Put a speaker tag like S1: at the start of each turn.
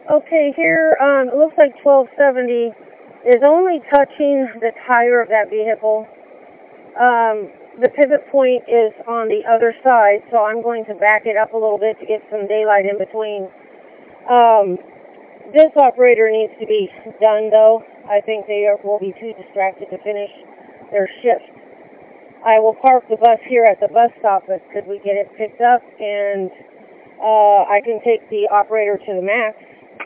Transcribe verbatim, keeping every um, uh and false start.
S1: Okay, here, um, it looks like twelve seventy is only touching the tire of that vehicle. Um, the pivot point is on the other side, so I'm going to back it up a little bit to get some daylight in between. Um, this operator needs to be done, though. I think they are, will be too distracted to finish their shift. I will park the bus here at the bus stop, but could we get it picked up, and uh, I can take the operator to the max